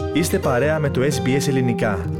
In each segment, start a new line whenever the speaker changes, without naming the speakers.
Είστε παρέα με το SBS Ελληνικά.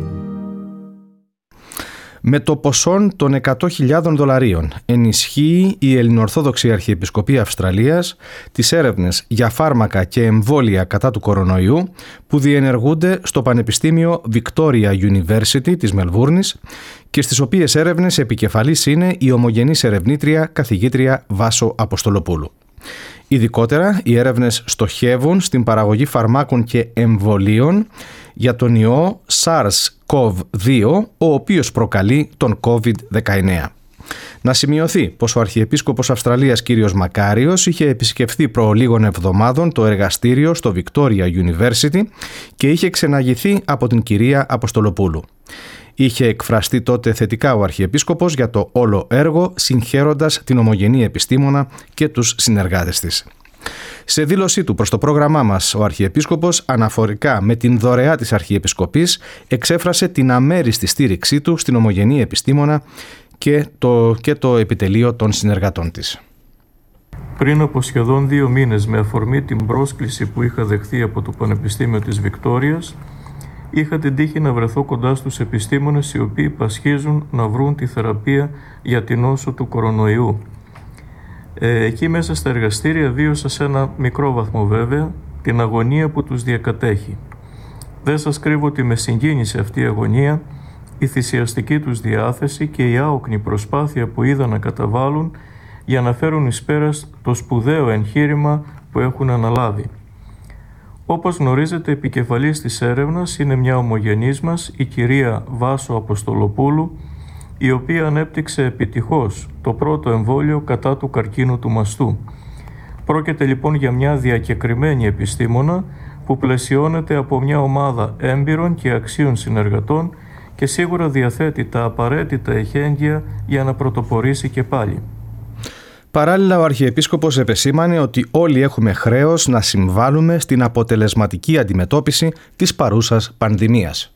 Με το ποσό των $100,000 ενισχύει η Ελληνοορθόδοξη Αρχιεπισκοπή Αυστραλίας τις έρευνες για φάρμακα και εμβόλια κατά του κορονοϊού που διενεργούνται στο Πανεπιστήμιο Victoria University της Μελβούρνης και στις οποίες έρευνες επικεφαλής είναι η ομογενής ερευνήτρια καθηγήτρια Βάσο Αποστολοπούλου. Ειδικότερα, οι έρευνες στοχεύουν στην παραγωγή φαρμάκων και εμβολίων για τον ιό SARS-CoV-2, ο οποίος προκαλεί τον COVID-19. Να σημειωθεί πως ο Αρχιεπίσκοπος Αυστραλίας κ. Μακάριος είχε επισκεφθεί προ λίγων εβδομάδων το εργαστήριο στο Victoria University και είχε ξεναγηθεί από την κυρία Αποστολοπούλου. Είχε εκφραστεί τότε θετικά ο Αρχιεπίσκοπος για το όλο έργο, συγχαίροντας την ομογενή επιστήμονα και τους συνεργάτες της. Σε δήλωσή του προς το πρόγραμμά μας, ο Αρχιεπίσκοπος, αναφορικά με την δωρεά της Αρχιεπισκοπής, εξέφρασε την αμέριστη στήριξή του στην ομογενή επιστήμονα και το επιτελείο των συνεργατών της.
Πριν από σχεδόν 2 μήνες, με αφορμή την πρόσκληση που είχα δεχθεί από το Πανεπιστήμιο της Βικτόριας, είχα την τύχη να βρεθώ κοντά στους επιστήμονες οι οποίοι πασχίζουν να βρουν τη θεραπεία για την νόσο του κορονοϊού. Εκεί μέσα στα εργαστήρια βίωσα σε ένα μικρό βαθμό βέβαια την αγωνία που τους διακατέχει. Δεν σας κρύβω ότι με συγκίνησε αυτή η αγωνία, η θυσιαστική τους διάθεση και η άοκνη προσπάθεια που είδα να καταβάλουν για να φέρουν εις πέρας το σπουδαίο εγχείρημα που έχουν αναλάβει. Όπως γνωρίζετε, επικεφαλής της έρευνας είναι μια ομογενής μας, η κυρία Βάσο Αποστολοπούλου, η οποία ανέπτυξε επιτυχώς το πρώτο εμβόλιο κατά του καρκίνου του μαστού. Πρόκειται λοιπόν για μια διακεκριμένη επιστήμονα που πλαισιώνεται από μια ομάδα έμπειρων και αξίων συνεργατών και σίγουρα διαθέτει τα απαραίτητα εχέγγυα για να πρωτοπορήσει και πάλι.
Παράλληλα, ο Αρχιεπίσκοπος επεσήμανε ότι όλοι έχουμε χρέος να συμβάλλουμε στην αποτελεσματική αντιμετώπιση της παρούσας πανδημίας.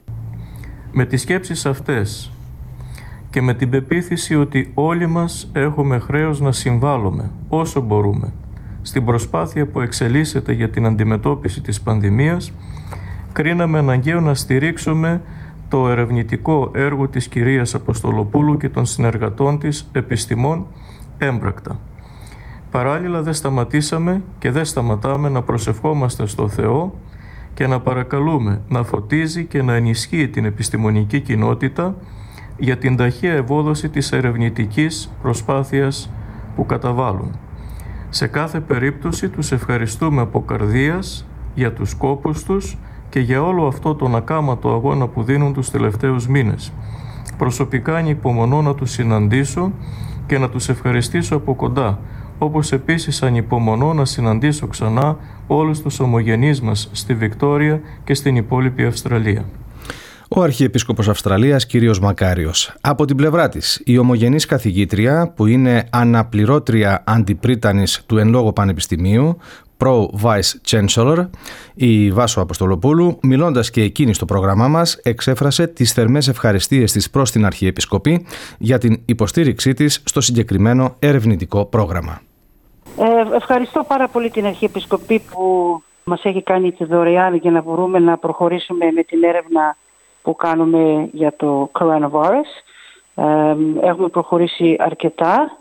Με τις σκέψεις αυτές και με την πεποίθηση ότι όλοι μας έχουμε χρέος να συμβάλλουμε όσο μπορούμε στην προσπάθεια που εξελίσσεται για την αντιμετώπιση της πανδημίας, κρίναμε αναγκαίο να στηρίξουμε το ερευνητικό έργο της κυρίας Αποστολοπούλου και των συνεργατών της επιστημών έμπρακτα. Παράλληλα δεν σταματήσαμε και δεν σταματάμε να προσευχόμαστε στο Θεό και να παρακαλούμε να φωτίζει και να ενισχύει την επιστημονική κοινότητα για την ταχεία ευόδοση της ερευνητικής προσπάθειας που καταβάλουν. Σε κάθε περίπτωση τους ευχαριστούμε από καρδίας για τους κόπους τους και για όλο αυτό τον ακάματο αγώνα που δίνουν τους τελευταίους μήνες. Προσωπικά ανυπομονώ να τους συναντήσω και να τους ευχαριστήσω από κοντά, όπως επίσης ανυπομονώ να συναντήσω ξανά όλους τους ομογενείς μας στη Βικτόρια και στην υπόλοιπη Αυστραλία.
Ο Αρχιεπίσκοπος Αυστραλίας κ. Μακάριος. Από την πλευρά της, η ομογενής καθηγήτρια που είναι αναπληρώτρια αντιπρίτανης του εν λόγω πανεπιστημίου, Pro-Vice Chancellor, η Βάσο Αποστολοπούλου, μιλώντας και εκείνη στο πρόγραμμά μας, εξέφρασε τις θερμές ευχαριστίες της προς την Αρχιεπισκοπή για την υποστήριξή της στο συγκεκριμένο ερευνητικό πρόγραμμα.
Ευχαριστώ πάρα πολύ την Αρχιεπισκοπή που μας έχει κάνει τη δωρεάν για να μπορούμε να προχωρήσουμε με την έρευνα που κάνουμε για το coronavirus. Έχουμε προχωρήσει αρκετά.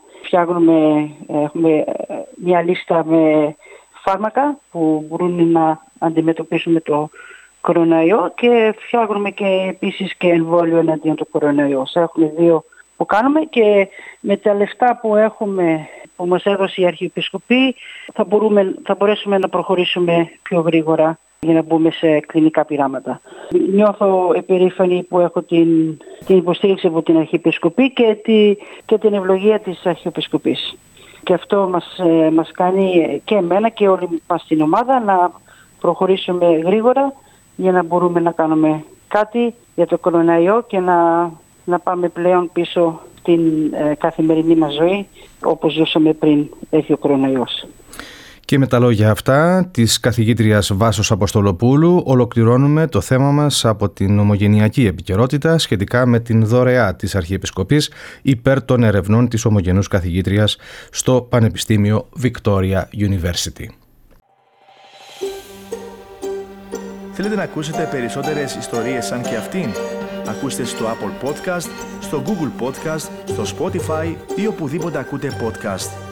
Έχουμε μια λίστα με φάρμακα που μπορούν να αντιμετωπίσουν το κορονοϊό και φτιάχνουμε και επίσης και εμβόλιο εναντίον του κορονοϊού. Έχουμε 2 που κάνουμε και με τα λεφτά που μας έδωσε η Αρχιεπισκοπή θα μπορέσουμε να προχωρήσουμε πιο γρήγορα για να μπούμε σε κλινικά πειράματα. Νιώθω περήφανη που έχω την υποστήριξη από την Αρχιεπισκοπή και την ευλογία της Αρχιεπισκοπής. Και αυτό μας κάνει και εμένα και όλοι μας στην ομάδα να προχωρήσουμε γρήγορα για να μπορούμε να κάνουμε κάτι για το κορονοϊό και να πάμε πλέον πίσω στην καθημερινή μας ζωή όπως ζούσαμε πριν έρθει ο κορονοϊός.
Και με τα λόγια αυτά της καθηγήτριας Βάσος Αποστολοπούλου ολοκληρώνουμε το θέμα μας από την ομογενειακή επικαιρότητα σχετικά με την δωρεά της Αρχιεπισκοπής υπέρ των ερευνών της ομογενούς καθηγήτριας στο Πανεπιστήμιο Victoria University.
Θέλετε να ακούσετε περισσότερες ιστορίες σαν και αυτήν? Ακούστε στο Apple Podcast, στο Google Podcast, στο Spotify ή οπουδήποτε ακούτε podcast.